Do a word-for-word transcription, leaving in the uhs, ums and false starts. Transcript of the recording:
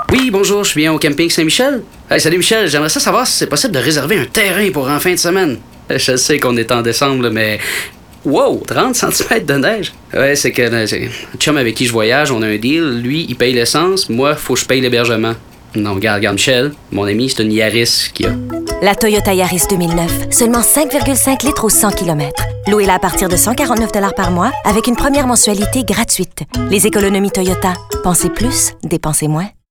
Oui, bonjour, je viens au camping Saint-Michel. Hey, salut Michel, j'aimerais ça savoir si c'est possible de réserver un terrain pour en fin de semaine. Je sais qu'on est en décembre, là, mais... Wow, trente centimètres de neige. Ouais, c'est que là, c'est... le chum avec qui je voyage, on a un deal. Lui, il paye l'essence, moi, faut que je paye l'hébergement. Non, regarde, regarde, Michel, mon ami, c'est une Yaris qui a... La Toyota Yaris deux mille neuf, seulement cinq virgule cinq litres au cent kilomètres. Louez-la à partir de cent quarante-neuf dollars par mois avec une première mensualité gratuite. Les économies Toyota. Pensez plus, dépensez moins.